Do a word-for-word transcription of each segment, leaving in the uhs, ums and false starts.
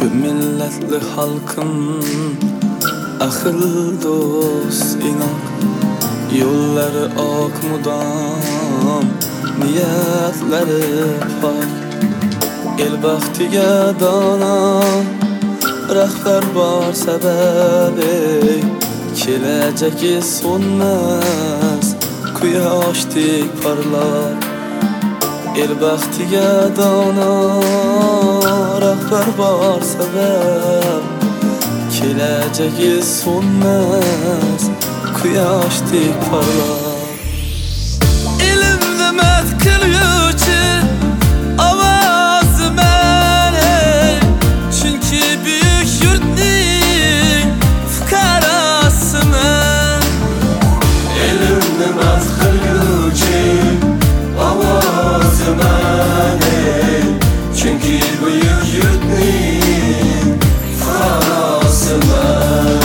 Şu milletli halkın akıl dost inan, yolları ak mudam, niyetleri pak. El baxtiga dona rahbar var sebebi, kelajagi so'nmas quyoshdek parlar. El baxtiga dona rahbar var sebep, kelajagi so'nmas quyoshdek parlar. Elimni mat qiluvchi ovoz meni, chunki buyuk yurtning fuqarosiman. Elimni mat qiluvchi ovoz meni, chunki buyuk yurtning fuqarosiman.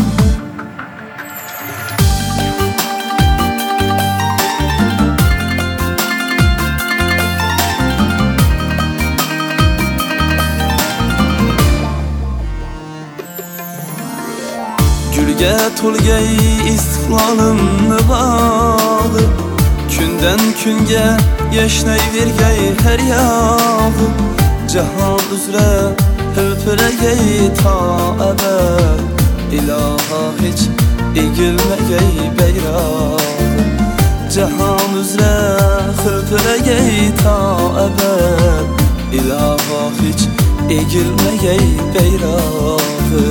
Gülge to'lgay istiqlolimni bag'i, kundan kunga yashnayvergay har yog'i. Jahon uzra hilpiragay to abad, iloho hech egilmagay bayrog'i. Jahon uzra hilpiragay to abad, iloho hech egilmagay bayrog'i.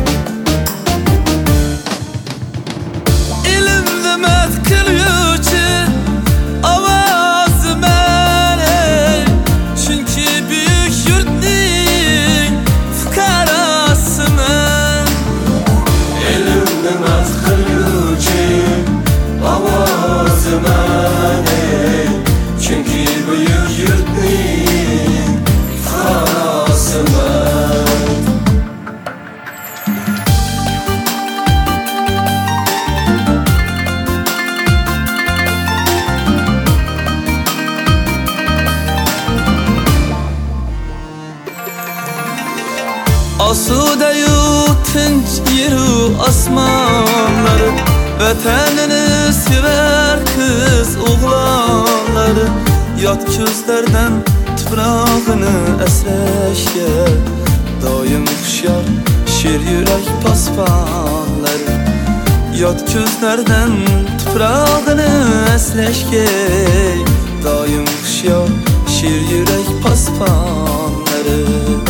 Mat qiluvchi ovoz meni, chunki buyuk yurtning fuqarosiman. Elimni mat qiluvchi ovoz meni, chunki buyuk yurtning fuqarosiman. Asudeyu tinch yeru osmonlari, vatanini sever kız o'g'lonlari. Yot ko'zlardan tuprog'ini asrashga doim hushyor sher yurak posponlari. Yot ko'zlardan tuprog'ini asrashga doim hushyor sher yurak posponlari.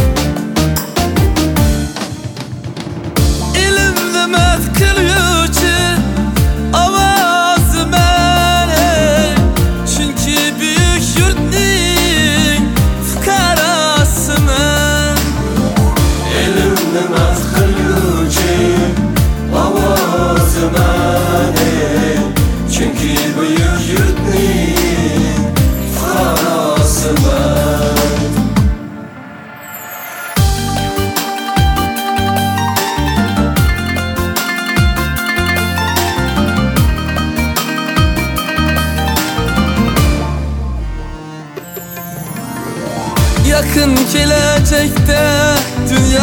Mat qiluvchi ovoz meni, chunki buyuk yurtning fuqarosiman. Elimni mat qiluvchi ovoz meni, chunki buyuk yurtning fuqarosiman. Yakın gelecekte dünya